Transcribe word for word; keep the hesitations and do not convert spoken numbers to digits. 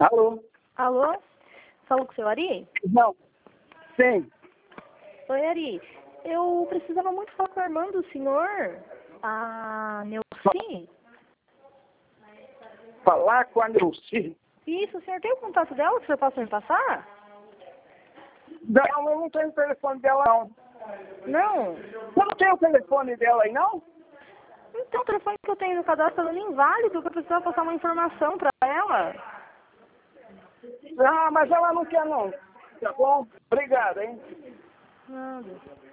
Alô? Alô? Falou com o seu Ari? Não. Sim. Oi, Ari. Eu precisava muito falar com a irmã do senhor, a Neuci. Falar com a Neuci? Isso, o senhor tem o contato dela que o senhor possa me passar? Não, eu não tenho o telefone dela, não. Não? Você não tem o telefone dela aí, não? Então, o telefone que eu tenho no cadastro está dando inválido, que eu precisava passar uma informação para ela. Ah, mas ela não quer, não. Tá bom? Obrigado, hein? Nada.